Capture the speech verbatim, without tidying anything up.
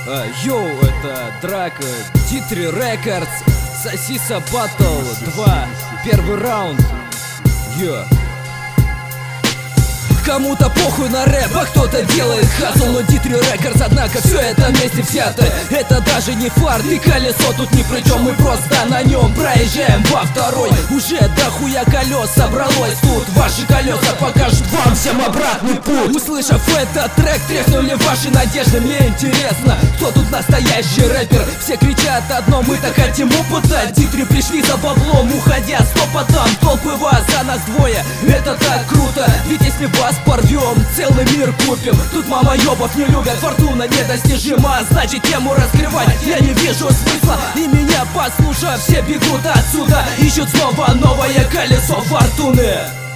А, Йоу, это Драко, ди три Records, Сосиса Батл два, первый раунд. Йо. Кому-то похуй на рэп, а кто-то делает хасл. Но ди три Records, однако все это вместе взято. Это даже не фарт и колесо тут ни при чем. Мы просто на нем проезжаем во второй. Уже дохуя колес собралось тут. Ваши колеса покажут вам всем обратный путь. Услышав этот трек, тряхнули ваши надежды. Мне интересно, кто тут настоящий рэпер. Все кричат одно, мы так хотим опыта. ди три пришли за баблом, уходя стопотом. Толпы вас, а нас двое, это так круто. Ведь если вас порвем, целый мир купим. Тут мама ёбов не любят, фортуна недостижима. Значит тему раскрывать я не вижу смысла. И меня послушав, все бегут отсюда. Ищут снова новое колесо фортуны.